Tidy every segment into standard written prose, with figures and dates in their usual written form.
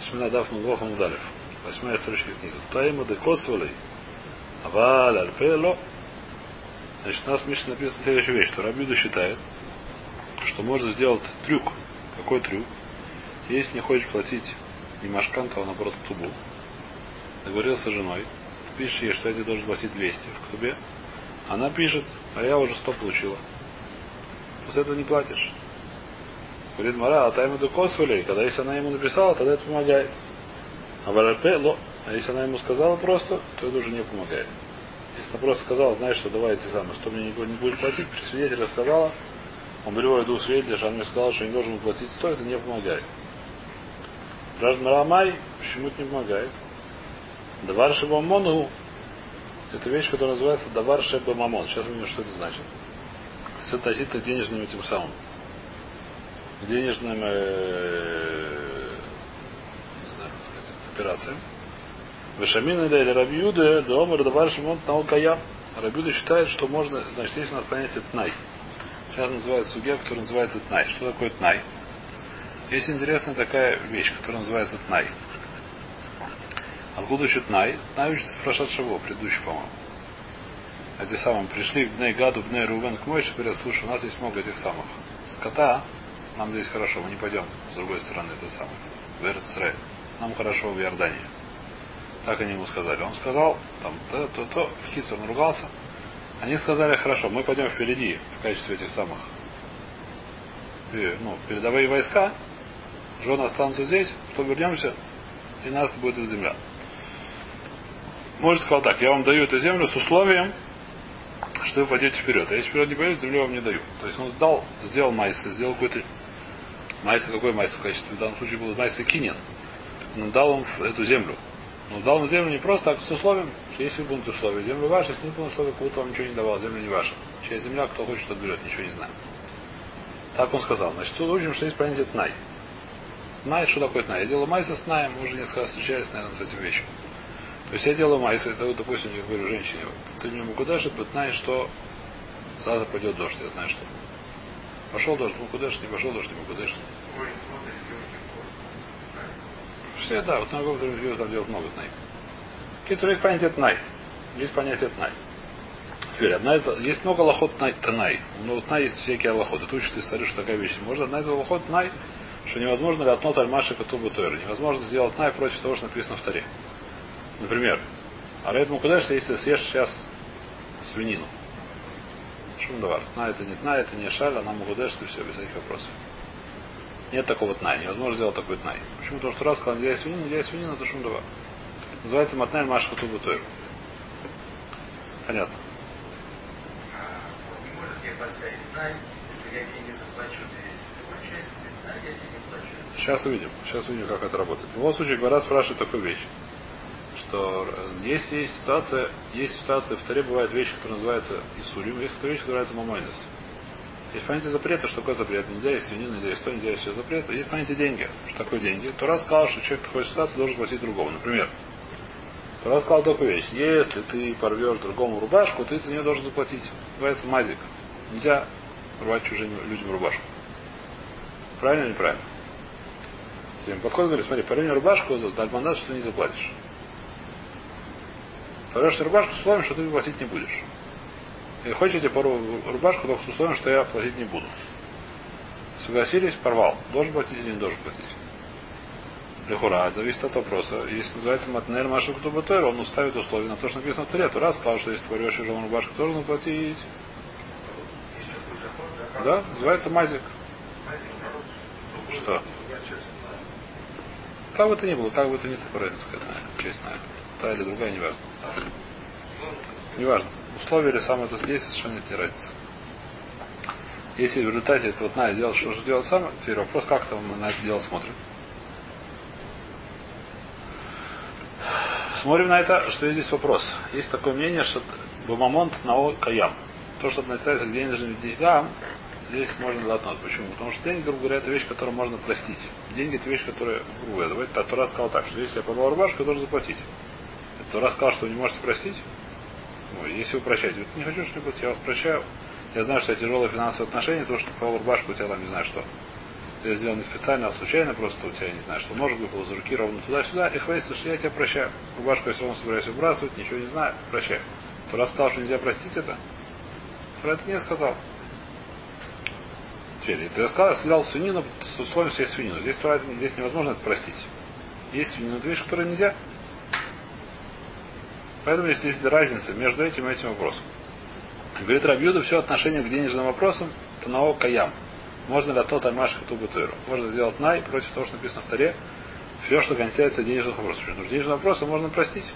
Шминадав Мугоха Мудалев. 8 строчка снизу. Таима де Косвалей. Аваль Альпело. Значит, у нас в Мишне написано следующая вещь, что Рабби Юда считает, что можно сделать трюк. Какой трюк? Если не хочешь платить не машканту, а наоборот ктубу, договорился с женой, ты пишешь ей, что я тебе должен платить 200 в ктубе, она пишет, а я уже 100 получила. После этого не платишь. Говорит Мара, а тайма до косвалей, когда если она ему написала, тогда это помогает. А варапе, а если она ему сказала просто, то это уже не помогает. Если она просто сказала, знаешь, что давай эти самые, что мне не будешь платить, при свидетеле сказала, он приводит двух свидетелей, что она мне сказала, что не должен платить 100, это не помогает. Ражмарамай, почему это не помогает? Давар шебамону, это вещь, которая называется давар шебамамон. Сейчас увидим, что это значит. Это относительно денежным этим самым. Денежным не знаю, как сказать, операциям. Вешамин или Рабби Юда, доомер давар шебамон наукая. Рабби Юда считает, что можно, значит, есть у нас понятие тнай. Сейчас называется судья, который называется тнай. Что такое тнай? Есть интересная такая вещь, которая называется тнай. Откуда еще тнай? Тнай учится в Прошат Шаво, предыдущий, по-моему. Эти самые пришли в Бней Гаду, Бней Рувен к Мойше, говорят, слушай, у нас есть много этих самых скота, нам здесь хорошо, мы не пойдем с другой стороны, этот самый, в Эрец-Исраэль. Нам хорошо в Иордании. Так они ему сказали. Он сказал, там, то, Кицур наругался. Они сказали, хорошо, мы пойдем впереди в качестве этих самых, передовые войска, жены останутся здесь, потом вернемся, и нас будет эта земля. Может сказал так, я вам даю эту землю с условием, что вы пойдете вперед. А если вперед не пойдете, землю вам не даю. То есть он сделал майса, сделал какой-то майса, какой майса в качестве, в данном случае был майса кинин. Он дал им эту землю. Но дал им землю не просто так, с условием, что если вы будете условия, земля ваша, если не было условия, кого-то вам ничего не давал, земля не ваша. Чья земля, кто хочет, тот берет, ничего не знаю. Так он сказал. Значит, тут учим, что есть понятие тнай. Тнай, что такое тнай? Я делаю майса с тнаем, мы уже несколько раз встречались, наверное, с этим вещью. То есть я делаю майса, это, допустим, я говорю женщине, ты мне кудаш, это тнай, что завтра пойдет дождь, я знаю что. Пошел дождь, кудаш, не пошел дождь, кудаш. Все, да, вот на каком-то там делать много тнай. Кицур, есть понятие тнай. Есть понятие тнай. Теперь, есть много лохот тнай. Но тнай есть всякие лохот. Это учит историю, что такая вещь. Можно одна из лохот тнай, что невозможно ли отнот альмаши катубу тойры. Невозможно сделать тнай против того, что написано в таре. Например, арейд мукудеш, если ты съешь сейчас свинину. Шумдавар. Тнай это не тнай, это не шаль, она мукудеш, ты все, без этих вопросов. Нет такого тнай. Невозможно сделать такой тнай. Почему? Потому что раз сказал, нельзя свинину, это шумдавар. Называется матнай альмаши катубу тойры. Понятно. Не может мне поставить тнай, если я деньги заплачу 200. Я деньги плачу. Сейчас увидим, как это работает. В любом случае, Гмара спрашивает такую вещь, что есть ситуация, в Таре бывает вещь, которая называется Исурим, есть вещь, которая называется Мамойнес. Есть понятие запрета, что такое запрет. Нельзя есть свинину, нельзя есть то, нельзя есть все запрет. Есть понятие деньги. Что такое деньги? Тора сказал, что человек в такой ситуации должен платить другому. Например, Тора сказал такую вещь. Если ты порвешь другому рубашку, ты за нее должен заплатить. Называется мазик. Нельзя рвать чужим людям рубашку. Правильно или неправильно? Подходит и говорит, смотри, порви мне рубашку, дальмандат, что ты не заплатишь. Порвешь рубашку с условием, что ты платить не будешь. И хочешь, я тебе порву рубашку, только с условием, что я платить не буду. Согласились, порвал. Должен платить или не должен платить? Лехура, зависит от вопроса. Если называется матнель машу ктубатойр, он уставит условия на то, что написано в Таре. Тура сказал, что если ты порвешь чужому рубашку, ты должен платить. Да, называется мазик. Что? Как бы то ни было, как бы то ни такой разница какая-то, честная. Та или другая, неважно. Неважно. Условия или самое это здесь совершенно нет разницы. Если в результате этого тная сделал, что же делать сам, теперь вопрос, как там мы на это дело смотрим. Смотрим на это, что есть здесь вопрос. Есть такое мнение, что бумамонт нао каям. То, что относится к денежным деньгам, здесь можно заткнуть. Почему? Потому что деньги, грубо говоря, это вещь, которую можно простить. Деньги это вещь, которая, грубо говоря, давайте Тора сказал так, что если я порвал рубашку, я должен заплатить. Тора сказал, что вы не можете простить. Если вы прощаете, вот не хочу что-нибудь, я вас прощаю. Я знаю, что это тяжелые финансовые отношения, то, что порвал рубашку, у тебя там не знаю что. Это сделано не специально, а случайно, просто у тебя, не знаю, что нож выпал из руки ровно туда-сюда, и хватит, что я тебя прощаю. Рубашку я все равно собираюсь выбрасывать, ничего не знаю, прощаю. Тура сказал, что нельзя простить это. Про это не сказал. Теперь, если я сказал, я съедал свинину с условием съесть свинину. Здесь невозможно это простить. Есть свинина, это вещь, которую нельзя. Поэтому есть здесь разница между этим и этим вопросом. Говорит Рав Юда, все отношение к денежным вопросам танао каям. Можно ли тот аймаш хатубу тойру? Можно сделать най против того, что написано в Торе. Все, что касается денежных вопросов. Потому что денежные вопросы можно простить.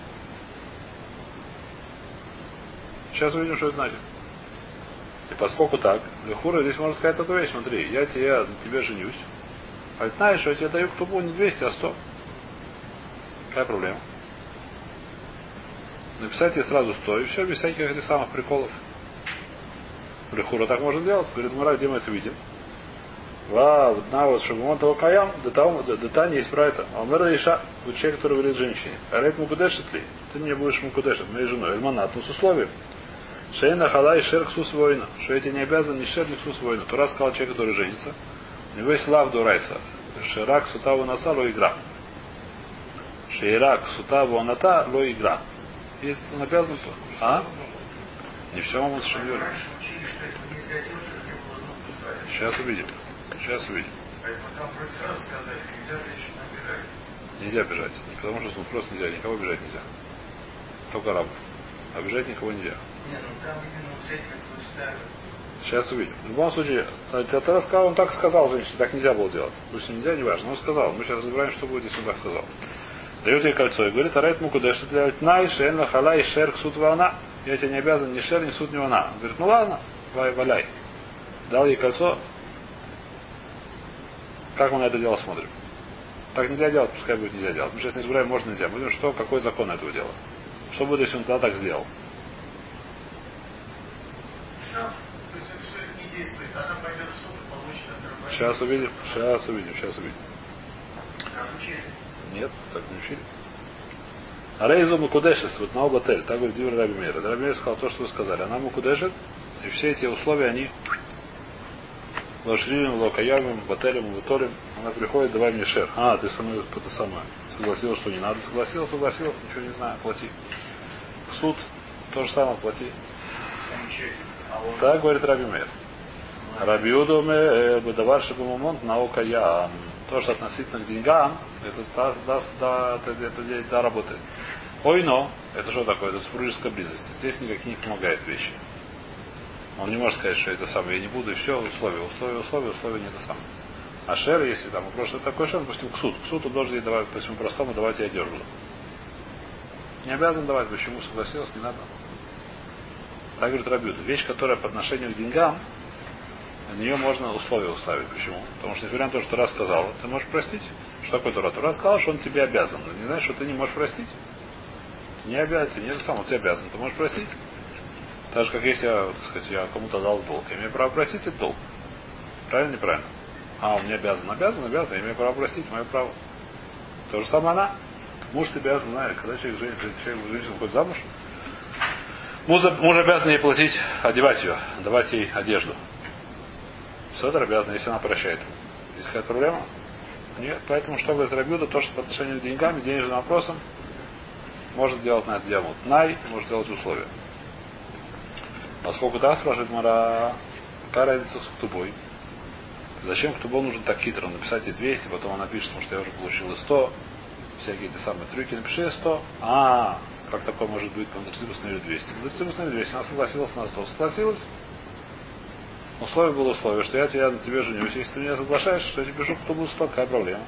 Сейчас увидим, что это значит. И поскольку так, Лехура здесь можно сказать такую вещь. Смотри, я на тебе женюсь. А знаешь, что я тебе даю ктубу не 200, а 100. Какая проблема? Написать ей сразу 100, и все, без всяких этих самых приколов. Лехура так можно делать. Говорит, Мара, где мы это видим? Вот шагумон того каям, да не есть про это. А Мара Иша, человек, который говорит женщине. А рейт мукудешит ли? Ты мне будешь мукудешит, моей женой. Эльманат, ну с условием. Шейна хала и шер ксус воина. Что я тебе не обязан ни шер, ни ксус воина. Тура сказал человек, который женится. У него есть лав до райса. Ширак сутаву наса ло игра. Ширак сутаву аната ло игра. Есть он обязан. А? Не все могут шевелить. Сейчас увидим. Сейчас увидим. Нельзя бежать. Не потому что просто нельзя. Никого бежать нельзя. Только рабов. Обижать никого нельзя. Сейчас увидим. В любом случае, когда сказал, он так сказал женщине, так нельзя было делать. Пусть нельзя, не важно. Он сказал. Мы сейчас разбираем, что будет, если он так сказал. Дает ей кольцо и говорит, арайт мукудеш, для най, шен лахала и шер ксут вана. Я тебе не обязан ни шер, ни суд, ни вана. Он говорит, ну ладно, валяй. Дал ей кольцо. Как мы на это дело смотрим? Так нельзя делать, пускай будет нельзя делать. Мы сейчас не разбираем, можно нельзя. Мы видим, какой закон этого дела. Что будет, если он тогда так сделал? Сейчас увидим. Нет, так не учили. А Рейзу Мукудешес, вот на обатель, так говорит Дивер Раби Мейр. Раби Мейр сказал то, что вы сказали. Она Мукудешет, и все эти условия, они Лошрим, Локаявим, Бателем, Ватолем. Она приходит, давай мне шер. Ты со мной это самое. Согласилась, что не надо. Согласилась, ничего не знаю, плати. В суд то же самое, плати. Так говорит Раби Мейр. Раби Юда Бедавар Шабумамонт наука я. То, что относительно к деньгам, это работает. Ойно, это что такое? Это супружеская близость. Здесь никаких не помогает вещи. Он не может сказать, что это самое, я не буду, и все, условия не это самое. А шер, если там вопрос, что такое шер, допустим, к суду должен ей давать, по всему простому, давать ей одежду. Не обязан давать, почему согласилась, не надо. Так говорит Раби Юда. Вещь, которая по отношению к деньгам, на нее можно условия уставить. Почему? Потому что, несмотря на то, что Тора сказал, ты можешь простить. Что такое Тора? Тора сказал, что он тебе обязан. Но не знаешь, что ты не можешь простить? Ты не обязан, не сам, он тебе обязан. Ты можешь простить? Так же, как если я кому-то дал долг. Я имею право просить этот долг. Правильно, неправильно? Он мне обязан. Я имею право просить, мое право. То же самое она. Муж тебя обязан, знаешь, когда женщина выходит замуж, муж обязан ей платить, одевать ее, давать ей одежду. Содор обязан, если она прощает. Есть какая-то проблема? Нет. Поэтому, что говорит Раби Юда, то, что по отношению к деньгам и денежным вопросам может делать на это дело най, может делать условия. Поскольку так спрашивает Мара, какая разница с ктубой? Зачем ктубой нужен так хитро? Написать и 200, потом она пишет, потому что я уже получил и 100. Всякие эти самые трюки. Напиши 100. Как такое может быть? Мудрецы постановили 200. Мудрецы постановили 200. Она согласилась на 100. Согласилась. Условие было условие, что я на тебе женюсь. Если ты меня соглашаешь, что я тебе пишу, кто будет 100, какая проблема?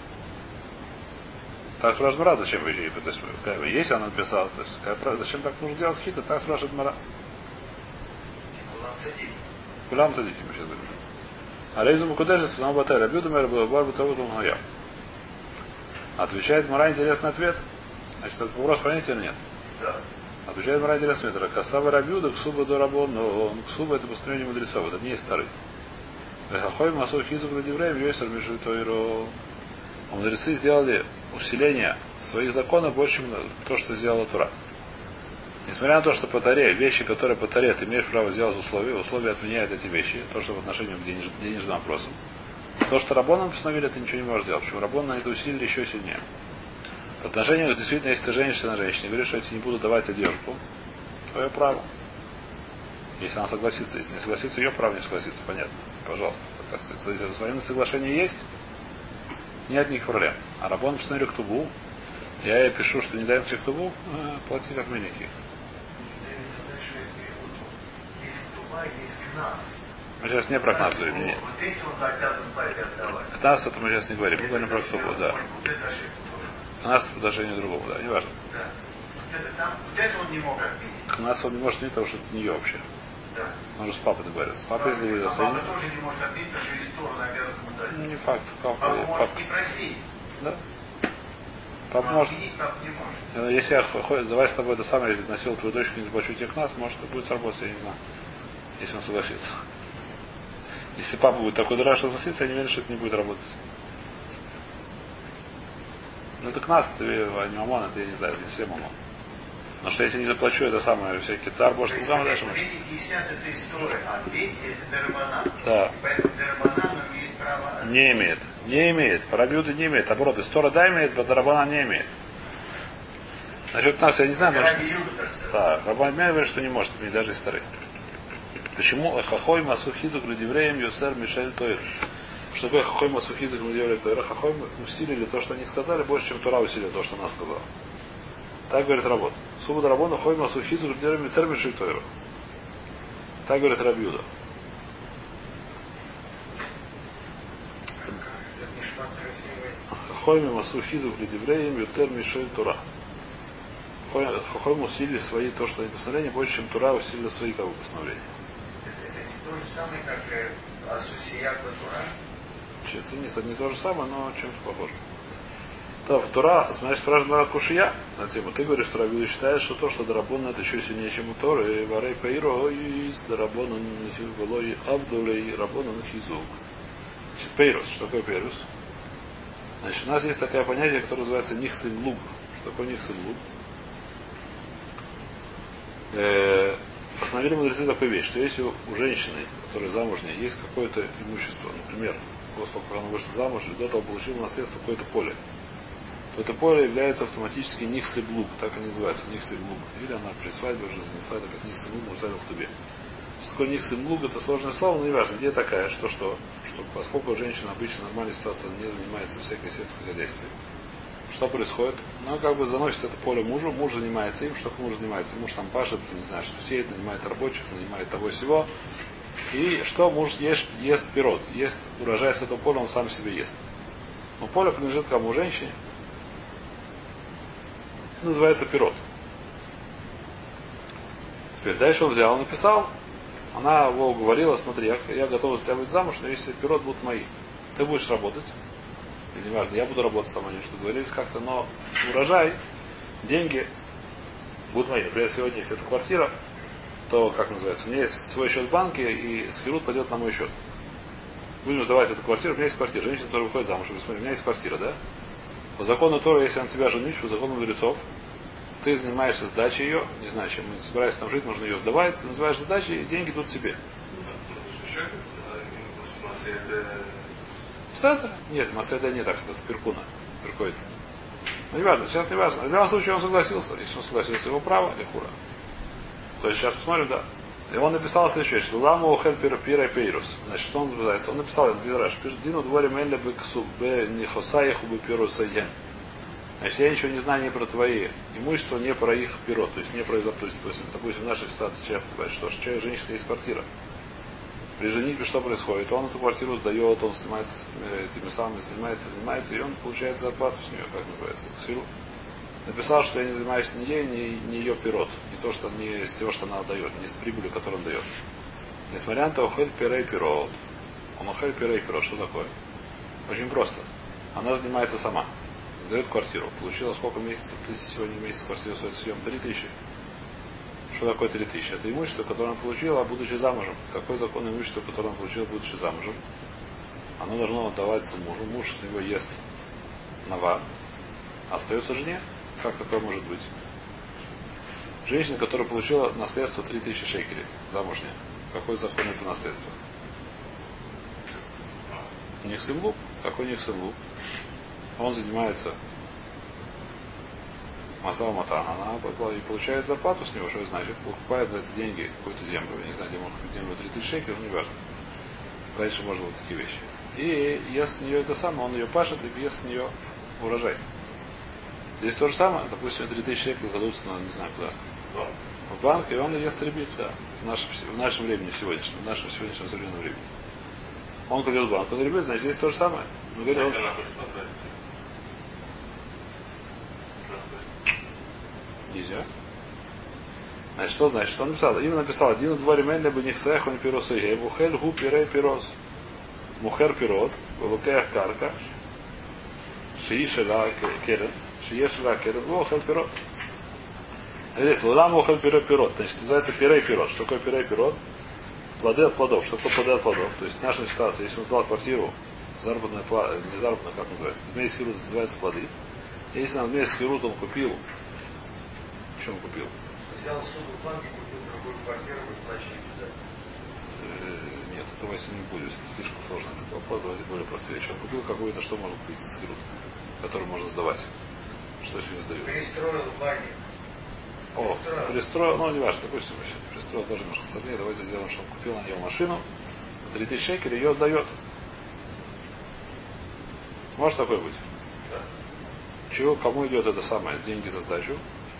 Так спрашивает Мара, зачем вы ей? Если она написала, то есть, зачем так нужно делать хитро? Так спрашивает Мара. Кулам садики, мы сейчас говорим. А Рейзу Мукудешес, на Батай, Рабиуда Мэр, Барбу Тавуду Мая. Отвечает Мара интересный ответ. Значит, этот вопрос понятен или нет? Да. Отвечает Мара интересный ответ. Касава Рабиуда, Ксуба до Рабон, но Ксуба это постановление мудрецов, это не есть старый. Хахой Масой Хизук Ладивреем, Йойсер Мишвитойро. Мудрецы сделали усиление своих законов больше, чем то, что сделала Тура. Несмотря на то, что по Торе, вещи, которые по Торе, ты имеешь право сделать условия отменяют эти вещи, то, что в отношении к денежным вопросам. То, что Рабоном постановили, ты ничего не можешь сделать. Почему Рабоном это усилили еще сильнее. По отношению, действительно, если ты женишься на женщине, говоришь, что я тебе не буду давать одежду, твое право. Если она согласится. Если не согласится, ее право не согласится, понятно. Пожалуйста, так сказать. Если взаимное соглашение есть, нет никаких проблем. А Рабон постановили ктубу, я ей пишу, что не даем тебе ктубу, плати как миники. Мы сейчас не про кнас говорим, нет. Вот эти он обязан папе отдавать. Кнас это мы сейчас не говорим, мы говорим про ктубу, да. Вот это ошибка тоже. Кнас по отношению к другому, да, не важно. Да. Вот это он не мог отменить. Кнас он не может отменить, потому что это не ее вообще. Да. Он же с папой договорился. С папой если А договорился. папа тоже не может отменить, потому что из стороны обязан ему дать. Не факт. Папа может не просить. Да. Папа может. Отменить папа не может. Если я давай с тобой это самое, если носил твою дочку, не заплачу тебе кнас, может это будет сработать, я не знаю. Если он согласится. Если папа будет такой дурак, что согласится, я не уверен, что это не будет работать. Ну это кнас, это не мамон, это я не знаю, это не все мамон. Но что если не заплачу, это самое, всякие царь, может, лугам дальше может. 50 это история, а 200 это дарабанан. Да. Поэтому дарабанан имеет право... Не имеет. Не имеет. Парабиуты не имеет. Наоборот, истора да имеет, дарабанан не имеет. Насчет нас я не знаю, потому что... Да, Рабан говорит, что не может иметь даже и старый. Почему хахой масухизук людевреем юсер мишель тойр? Что такое хахой масухизук людевреем тойр? Хахой усилили то, что они сказали, больше, чем Тура усилила то, что она сказала. Так говорит Работ. Субуд Рабона хахой масухизук людевреем юсер мишель тойр. Так говорит Рабиуда. Хахой масухизук людевреем юсер мишель Тура. Хахой усилили свои, то, что они постановления, больше, чем Тура усилила свои как бы постановления. Это не то же самое, как Асусия Тура? Это не то же самое, но чем-то похоже. То в Тура, смотри, спрашивает Кушия на тему. Ты говоришь, что Рабиуда считает, что то, что Дарабон это еще сильнее, чем у Торы. И Варей Пейро и с Дарабона было и Авдулей Рабона на Хизук. Пейрус. Что такое Пейрус? Значит, у нас есть такое понятие, которое называется Нихсин Луг. Что такое Нихсин Луг? Постановили мудрецы такую вещь, что если у женщины, которая замужняя, есть какое-то имущество, например, после того, как она вышла замуж, и до того получила наследство какое-то поле, то это поле является автоматически нихсеблуг, так и называется, нихсеблуг. Или она при свадьбе уже занесла это как нихсеблуг, мусалил в тубе. Что такое нихсеблуг, это сложное слово, но не важно. Идея такая, что поскольку женщина обычно в нормальной ситуации не занимается всякой сельской хозяйством, что происходит? Ну, как бы заносит это поле мужу, муж занимается им, что муж занимается? Муж там пашет, не знаю, что сеет, нанимает рабочих, нанимает того всего. И что муж ест пирот, ест урожай с этого поля, он сам себе ест. Но поле принадлежит кому? Женщине. Называется пирот. Теперь дальше он взял, написал, она его уговорила, смотри, я готова за тебя быть замуж, но если пирот будут мои, ты будешь работать. Или не важно, я буду работать там, они что договорились как-то, но урожай, деньги будут мои. Например, сегодня, если это квартира, то, как называется, у меня есть свой счет в банке, и сферут пойдет на мой счет. Будем сдавать эту квартиру, у меня есть квартира. Женщина, которая выходит замуж, смотри, у меня есть квартира, да? По закону Тора, если я на тебя женюсь, по закону мудрецов, ты занимаешься сдачей ее, не знаю, чем мы собираемся там жить, нужно ее сдавать, ты называешь сдачей, и деньги идут тебе. Седер? Нет, Маседа не так, это Перкуна. Перкоид. Ну не важно, сейчас не важно. В любом случае он согласился. Если он согласился, его право, лихура. То есть сейчас посмотрим, да. И он написал следующее, что Ламу Хель Пира Пейрус. Значит, что он называется? Он написал, он пишет, Дину дворим Элля Бексу Б Нихосаиху Б Пируса Йен. Значит, я ничего не знаю ни про твои имущества, ни про их пирот, то есть не про их запустить. Допустим, в нашей ситуации часто бывает, что человек, женщина есть квартира. При женитьбе что происходит? Он эту квартиру сдает, он снимается этими самыми, занимается, и он получает зарплату с нее, как называется, сферу. Написал, что я не занимаюсь ни ей, ни ее пирот. Не с того, что она дает, не с прибылью, которую он дает. Несмотря на то, охель пирей пирот. Он охель пирей пирот. Что такое? Очень просто. Она занимается сама. Сдает квартиру. Получила сколько месяцев? Сегодня месяц квартиру стоит съем 3000. Что такое 3000? Это имущество, которое она получила, будучи замужем. Какой закон имущества, которое она получила, будучи замужем? Оно должно отдаваться мужу. Муж с него ест нава. Остается жене. Как такое может быть? Женщина, которая получила наследство 3000 шекелей, замужняя. Какой закон это наследство? Нихсевлук. Какой Нихсевлук? Он занимается Масава Матана, она и получает зарплату с него, что значит, покупает за эти деньги какую-то землю, я не знаю, где может купить землю 3000 шекелей, но не важно. Раньше можно вот такие вещи. И ест с нее это самое, он ее пашет и ест с нее урожай. Здесь то же самое, допустим, 3000 шекелей кладутся, не знаю куда, в банк, и он ест ребит, да, в нашем времени сегодняшнем, в нашем сегодняшнем современном времени. Он кладет в банк, он ребит, значит, здесь то же самое. Но говорит, он... Нельзя. Значит, что значит? Что он написал? Именно написал, один дворе мене бы нихсех он пирос и мухер гу пирей пирос. Мухер пирот, лукех карка, шиишела керен, шиешела керен, мухер пирот. Здесь лулам мухер пирей пирот. Значит, называется пирей пирот. Что такое пирей пирот? Плоды от плодов. Что такое плоды от плодов? То есть в нашей ситуации, если он сдал квартиру, заработная плата, не заработная, как называется, вместе с хирут называется плоды. Если он вместе с хирутом купил, в чем купил? Взял суду в банке, купил другую квартиру, выплачивает туда. Нет, этого если не будет, это слишком сложно. Это вопрос, давайте более простые вещи. Он купил какую-то, что можно купить с хирут, который можно сдавать. Что еще не сдают? Перестроил баню. Перестроил, ну не важно, допустим, перестроил тоже немножко сложнее. Давайте сделаем, что он купил на него машину, 3000 шекелей, ее сдает. Может такое быть? Да. Чего, кому идет это самое, деньги за сдачу?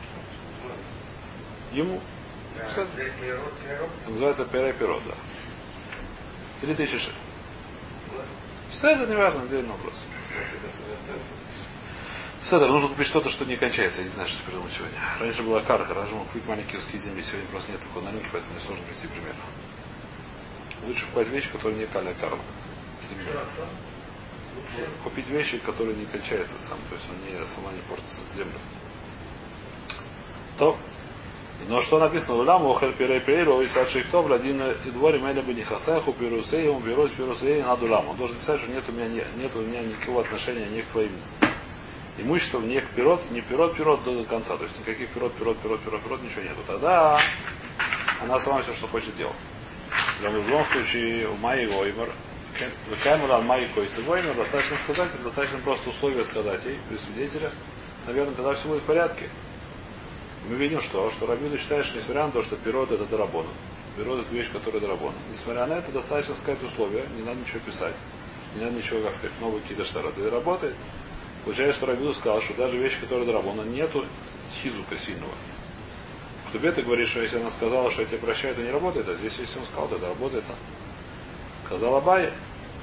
Ему. Да, называется перей пирот, да. 3000 шекелей. Все это не важно, отдельный вопрос. Седер, нужно купить что-то, что не кончается. Я не знаю, что придумать сегодня. Раньше была карка, раньше мог купить маленькие куски земли. Сегодня просто нет такого на рынке, поэтому мне сложно привести пример. Лучше покупать вещи, которые не каля карма. Купить вещи, которые не кончаются сам, то есть он не, сама не портится землю. То. Но что написано? Улам охер пирей пирей, и садшихтов, один и дворе мене бы не хасаху, пирусей, он берет пирусей над улам. Он должен писать, что нет у меня никакого отношения ни к твоим имуществом, ни к пирот, ни пирот до конца. То есть никаких пирот, ничего нету. Тогда она сама все, что хочет делать. В любом случае, у Майи Оймар, Векаймура Майи Койсы Оймар, достаточно сказать, достаточно просто условия сказать ей, при свидетелях, наверное, тогда все будет в порядке. Мы видим, что Рабиуда считает, что несмотря на то, что пирот это дарабон, пирот это вещь, которая дарабон. Несмотря на это, достаточно сказать условия, не надо ничего писать, не надо ничего, как сказать, новые какие-то штарады. Работает. Получается, что Рабиуда сказал, что даже вещь, которая дарабона, нету хизука сильного. В Тубе ты говоришь, что если она сказала, что я тебя прощаю, это не работает, а здесь, если он сказал, то это работает. Сказал Абай,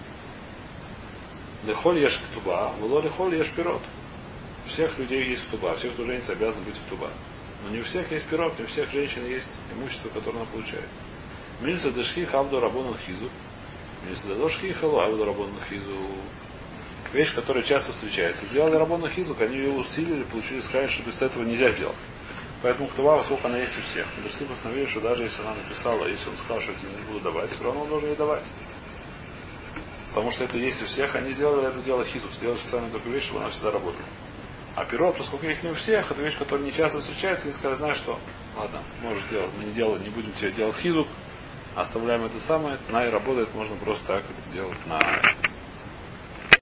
лехоль ешь ктуба, было лехоль ешь пирот. У всех людей есть ктуба, всех, кто женится, обязан быть ктуба. Но не у всех есть пирот, не у всех женщин есть имущество, которое она получает. Мильса дешхи хавду рабонан хизу. Мильса дешхи халу авду рабонан хизу. Вещь, которая часто встречается. Сделали рабонан хизу, они ее усилили, получили сказать, что без этого нельзя сделать. Поэтому ктуба, сколько она есть у всех. Мудрецы постановили, что даже если она написала, если он сказал, что я тебе не буду давать, все равно он должен ей давать. Потому что это есть у всех, они сделали это дело хизу, сделали специальную такую вещь, чтобы она всегда работала. А пирот, поскольку есть не у всех, это вещь, которая не часто встречается, и сказать, знаешь что, ладно, можешь делать, мы не будем тебе делать хизук, оставляем это самое, на и работает, можно просто так делать на